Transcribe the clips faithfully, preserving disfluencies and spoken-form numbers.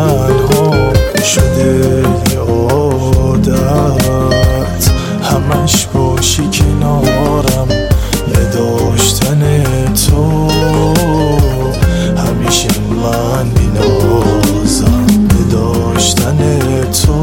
تنها شده یه عادت، همش باشی کنارم به داشتن تو. همیشه من بینازم به داشتن تو،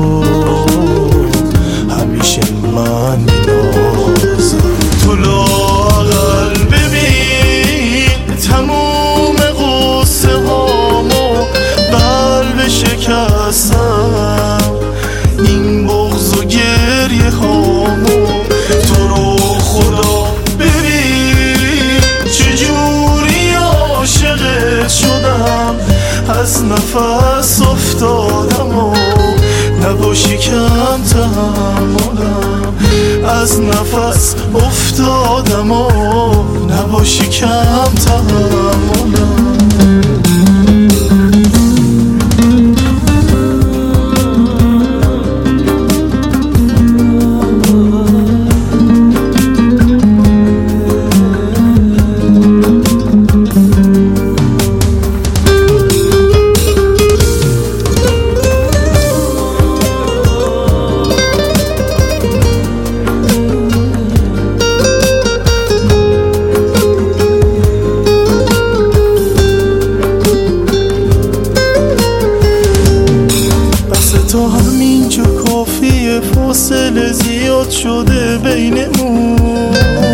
همیشه من بینازم. تو لااقل ببین تموم قصه هامو قلب شکستم، این بغض و گریه هامو. تو رو خدا ببین چجوری عاشقت شدم، از نفس افتادم و نباشی کم تحملم، از نفس افتادم و نباشی کم تحملم. تا همینجا کافیه، فاصله زیاد شده بینمون،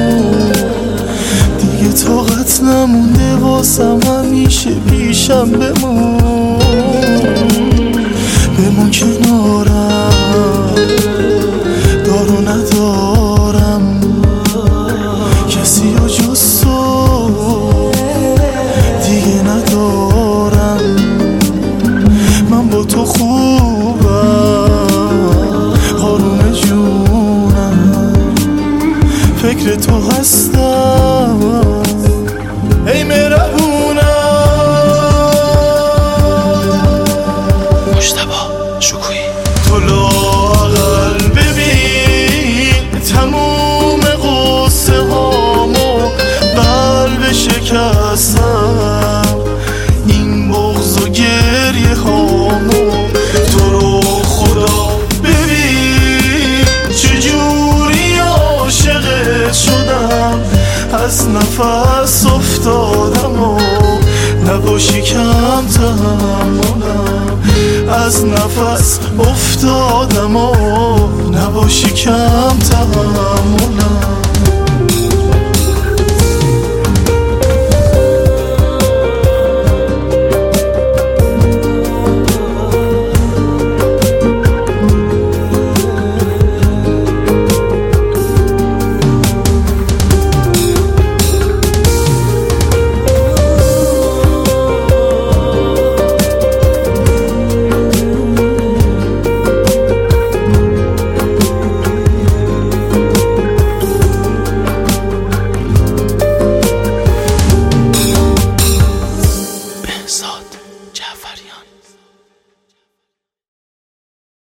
دیگه طاقت نمونده واسم، همیشه پیشم بمون. بمون کنارم، دارو ندارم کسی ها جز تو دیگه ندارم. من با تو خوبم آروم جونم، فکر تو هستم ای مهربونم. مجتبی شکویی. تو لااقل ببین تموم قصه هامو قلب شکستم، این بغض و گریه هامو. تو رو خدا ببین چجوری عاشقت شدم، از نفس افتادم و نباشی کم تحملم، از نفس افتادم و نباشی کم تحملم.